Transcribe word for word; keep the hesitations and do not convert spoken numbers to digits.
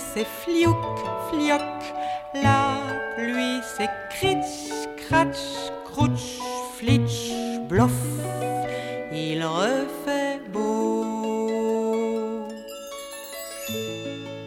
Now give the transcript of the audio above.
c'est fliouk, flioc. La pluie, c'est critch, cratch, crouch, flitch, blof. Il refait beau.